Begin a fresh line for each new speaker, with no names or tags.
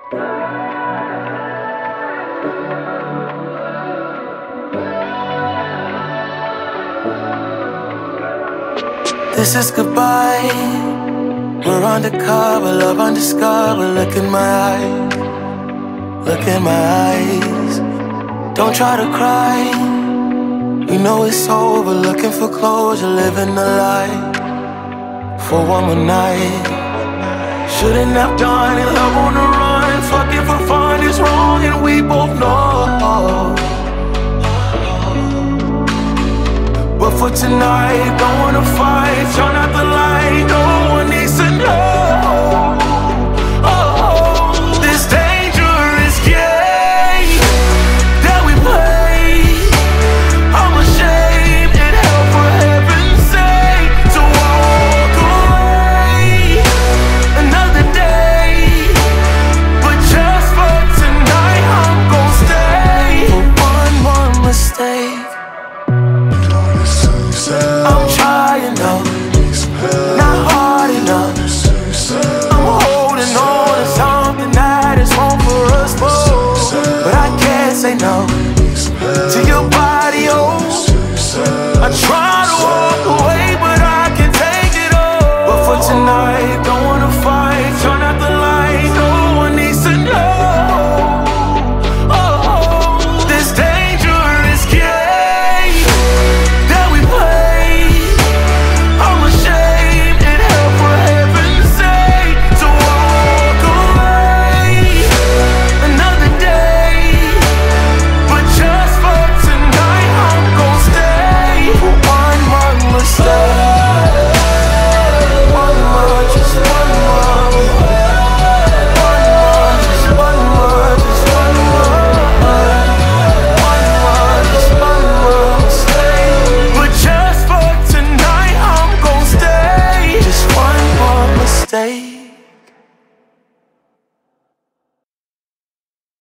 This is goodbye. We're undercover, love undiscovered. Look in my eyes, look in my eyes. Don't try to cry, we know it's over. Looking for closure, living a lie for one more night. Shouldn't have done it, love on the run. Fucking for fun is wrong and we both know. But for tonight, don't wanna fight. Turn out the light, no one needs to know. Oh, this dangerous game that we play, I'm ashamed and hell for heaven's sake to walk away another day. But just for tonight, I'm gon' stay for one more mistake. I'm trying though, not hard enough. I'm holding on to something that is wrong for us both, but I can't say no to your body, oh. I try to walk away, but I can't take it all. But for tonight, don't wanna fight. Turn out the light, no one needs to know. Oh, this dangerous game that we play, I'm ashamed and hell for heaven's sake to walk away another day. But just for tonight, I'm gon' stay for one more mistake. One more, just one more. One more, just one more, just one more. One more, just one more mistake. But just for tonight, I'm gon' stay. Just one more mistake.